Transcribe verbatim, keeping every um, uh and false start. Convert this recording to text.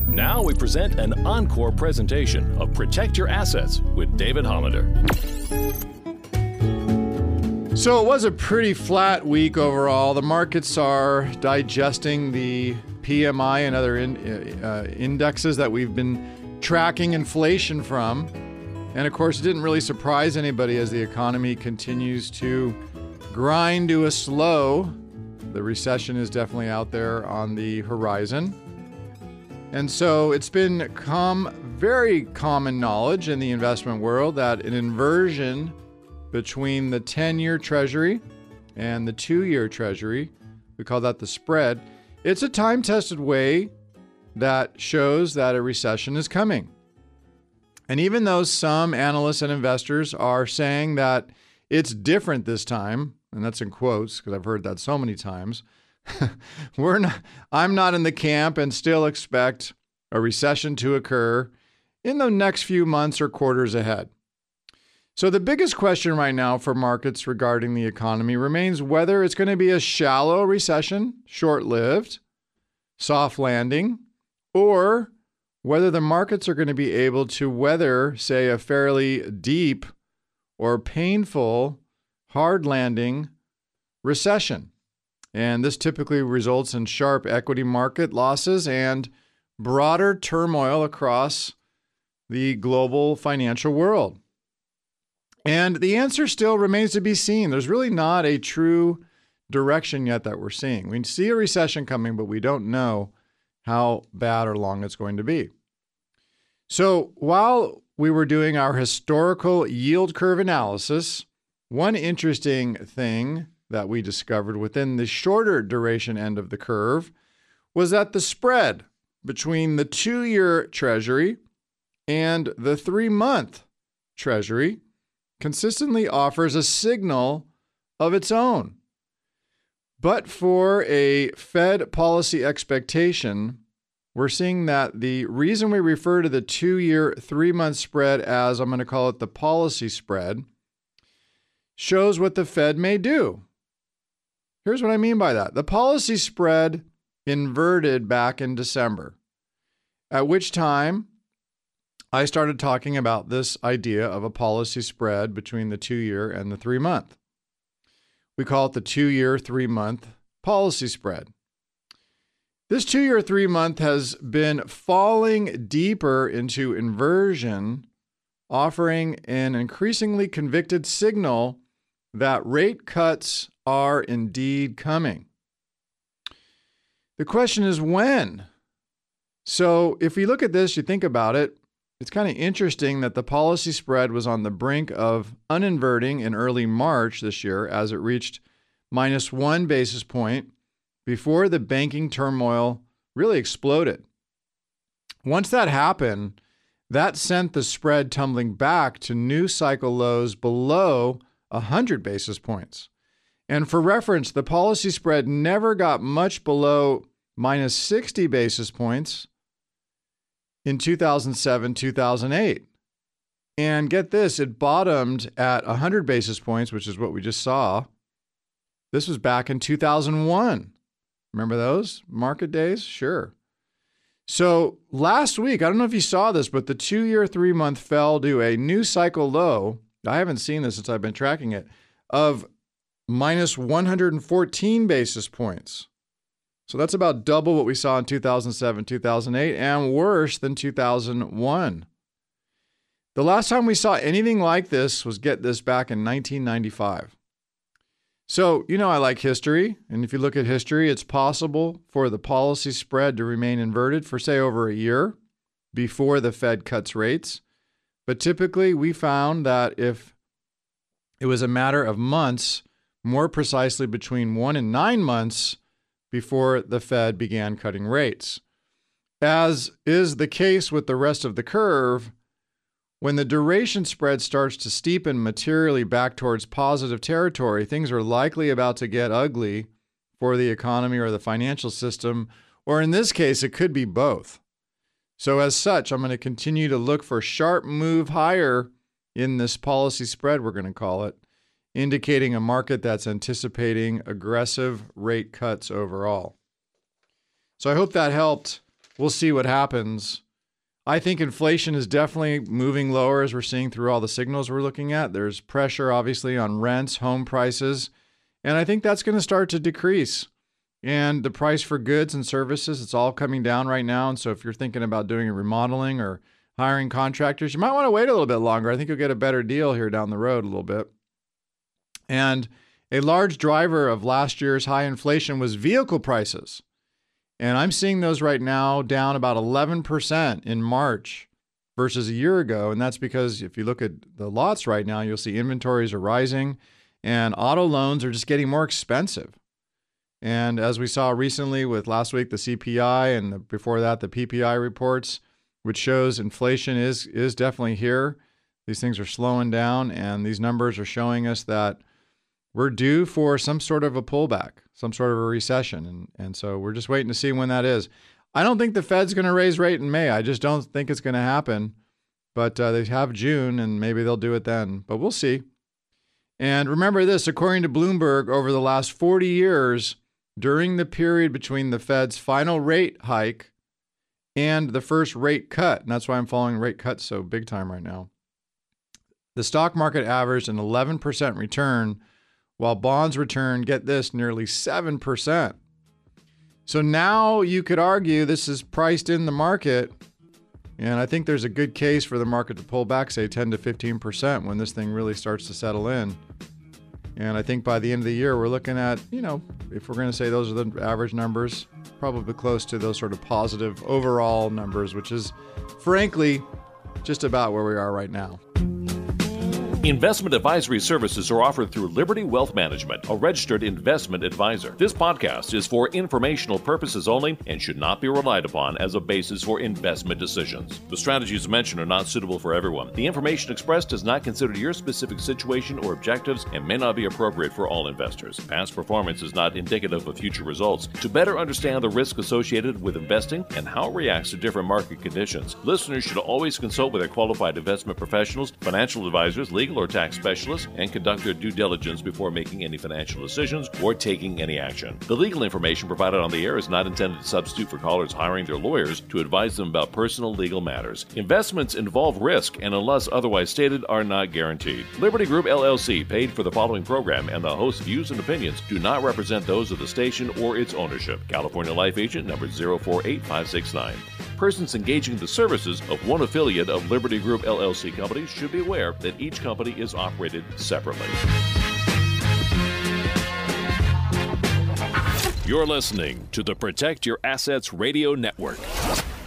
Now we present an encore presentation of Protect Your Assets with David Hollander. So it was a pretty flat week overall. The markets are digesting the P M I and other in, uh, indexes that we've been tracking inflation from. And of course, it didn't really surprise anybody as the economy continues to grind to a slow. The recession is definitely out there on the horizon. And so it's been com- very common knowledge in the investment world that an inversion between the ten-year Treasury and the two-year Treasury, we call that the spread, it's a time-tested way that shows that a recession is coming. And even though some analysts and investors are saying that it's different this time, and that's in quotes because I've heard that so many times, We're not, I'm not in the camp and still expect a recession to occur in the next few months or quarters ahead. So the biggest question right now for markets regarding the economy remains whether it's going to be a shallow recession, short-lived, soft landing, or whether the markets are going to be able to weather, say, a fairly deep or painful hard landing recession. And this typically results in sharp equity market losses and broader turmoil across the global financial world. And the answer still remains to be seen. There's really not a true direction yet that we're seeing. We see a recession coming, but we don't know how bad or long it's going to be. So while we were doing our historical yield curve analysis, one interesting thing that we discovered within the shorter duration end of the curve was that the spread between the two-year Treasury and the three-month Treasury consistently offers a signal of its own. But for a Fed policy expectation, we're seeing that the reason we refer to the two-year, three-month spread as, I'm going to call it the policy spread, shows what the Fed may do. Here's what I mean by that. The policy spread inverted back in December, at which time I started talking about this idea of a policy spread between the two-year and the three-month. We call it the two-year, three-month policy spread. This two-year, three-month has been falling deeper into inversion, offering an increasingly convicted signal that rate cuts are indeed coming. The question is when? So if we look at this, you think about it, it's kind of interesting that the policy spread was on the brink of uninverting in early March this year as it reached minus one basis point before the banking turmoil really exploded. Once that happened, that sent the spread tumbling back to new cycle lows below one hundred basis points. And for reference, the policy spread never got much below minus sixty basis points in two thousand seven, two thousand eight. And get this, it bottomed at one hundred basis points, which is what we just saw. This was back in two thousand one. Remember those market days? Sure. So last week, I don't know if you saw this, but the two-year, three-month fell to a new cycle low. I haven't seen this since I've been tracking it, of minus one hundred fourteen basis points. So that's about double what we saw in two thousand seven, two thousand eight, and worse than two thousand one. The last time we saw anything like this was, get this, back in nineteen ninety-five. So, you know, I like history. And if you look at history, it's possible for the policy spread to remain inverted for, say, over a year before the Fed cuts rates. But typically, we found that if it was a matter of months, more precisely between one and nine months before the Fed began cutting rates. As is the case with the rest of the curve, when the duration spread starts to steepen materially back towards positive territory, things are likely about to get ugly for the economy or the financial system, or in this case, it could be both. So as such, I'm going to continue to look for sharp move higher in this policy spread, we're going to call it, indicating a market that's anticipating aggressive rate cuts overall. So I hope that helped we'll see what happens. I think inflation is definitely moving lower as we're seeing through all the signals we're looking at. There's pressure, obviously, on rents, home prices, and I think that's going to start to decrease. And the price for goods and services, it's all coming down right now. And so if you're thinking about doing a remodeling or hiring contractors, you might want to wait a little bit longer. I think you'll get a better deal here down the road a little bit. And a large driver of last year's high inflation was vehicle prices. And I'm seeing those right now down about eleven percent in March versus a year ago. And that's because if you look at the lots right now, you'll see inventories are rising and auto loans are just getting more expensive. And as we saw recently with last week, the C P I, and the, before that, the P P I reports, which shows inflation is is definitely here. These things are slowing down, and these numbers are showing us that we're due for some sort of a pullback, some sort of a recession. And, and so we're just waiting to see when that is. I don't think the Fed's going to raise rate in May. I just don't think it's going to happen. But uh, they have June, and maybe they'll do it then. But we'll see. And remember this, according to Bloomberg, over the last forty years, during the period between the Fed's final rate hike and the first rate cut, and that's why I'm following rate cuts so big time right now, the stock market averaged an eleven percent return, while bonds returned, get this, nearly seven percent. So now you could argue this is priced in the market, and I think there's a good case for the market to pull back, say ten to fifteen percent when this thing really starts to settle in. And I think by the end of the year, we're looking at, you know, if we're going to say those are the average numbers, probably close to those sort of positive overall numbers, which is, frankly, just about where we are right now. Investment advisory services are offered through Liberty Wealth Management, a registered investment advisor. This podcast is for informational purposes only and should not be relied upon as a basis for investment decisions. The strategies mentioned are not suitable for everyone. The information expressed does not consider your specific situation or objectives and may not be appropriate for all investors. Past performance is not indicative of future results. To better understand the risk associated with investing and how it reacts to different market conditions, listeners should always consult with their qualified investment professionals, financial advisors, legal or tax specialists, and conduct their due diligence before making any financial decisions or taking any action. The legal information provided on the air is not intended to substitute for callers hiring their lawyers to advise them about personal legal matters. Investments involve risk and, unless otherwise stated, are not guaranteed. Liberty Group L L C paid for the following program, and the host's views and opinions do not represent those of the station or its ownership. California Life Agent number zero four eight five six nine. Persons engaging the services of one affiliate of Liberty Group L L C companies should be aware that each company is operated separately. You're listening to the Protect Your Assets Radio Network.